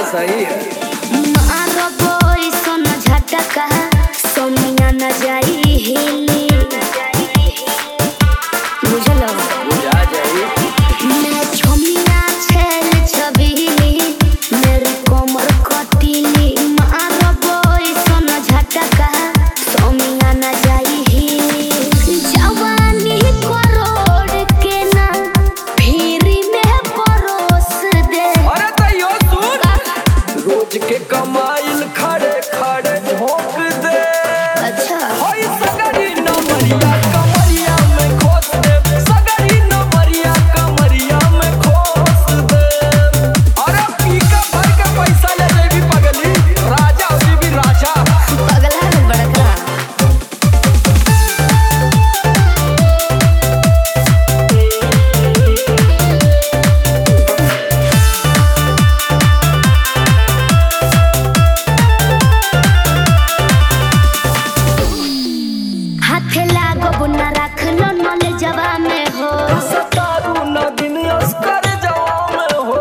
सही है। मारो कोई सोना झटका सोनिया न जाई हिली बुझलो बुझा जाई। मैं छोमिया छेल छबीली मेरी कोमर कटीली मारो कोई सोना झटका सोनिया न जाई हिली जवानी करोड़ के ना फिरी में परोस दे। अरे तैयो सुन रोज के कमाइल खड़े खड़े झोंक दे। अच्छा होई सगरी नमरिया कमरिया में खोस दे। सगरी नमरिया कमरिया में खोस दे। अरे पीका भर के पैसा ले जेबी पगली राजा होती भी राजा। पगला है बड़का हाथे लागो बुना रख लो नले जवा में हो सतारू न दिन अस्कर जवा में हो।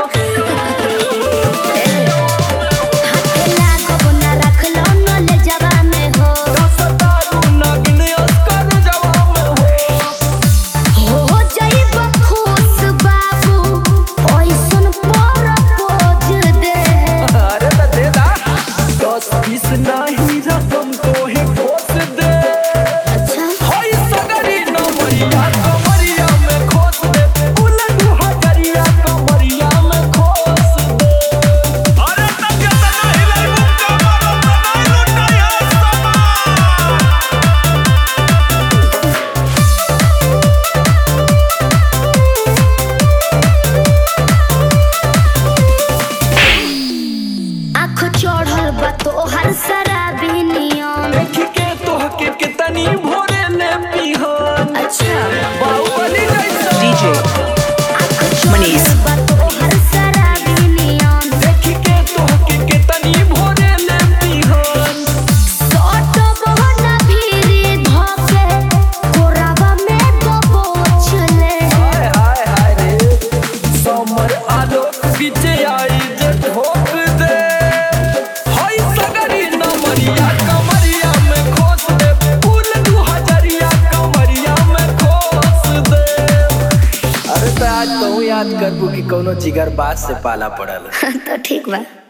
हाथे लागो बुना रख लो नले जवा में हो सतारू न दिन अस्कर जवा में हो जाइब खुश बाबू ओइसन पर पोज दे। हो। अरे तो दे दा 10-20 नहीं रकम तो है खोस दे। अच्छा होई सगरी नमरिया कमरिया में खोस दे। उलट हजरिया कमरिया में खोस दे। अरे तब जब नहीं ले मुक्का मारो तो नहीं लुटाया आँख चढ़ल बा तोहर शराबी नियम। देख के तोहके कितनी भोरे ने पिहन। अच्छा बाहुबली जैसा DJ आँख मनीष। चढ़ल बा तोहर शराबी नियम। देख के तोहके कितनी भोरे ने पिहन। सोटो बहना भीरी धोके कोरावा में दबोच ले। हाय हाय हाय रे समर आलोक बीचे आई जे ठोक दे। होई सगरी नमरिया कमरिया में खोस दे। फूल 2000 कमरिया में खोस दे। अरे तो आज कहूँ याद करबू कि कोनो जिगर बात से पाला पड़ल। तो ठीक बा।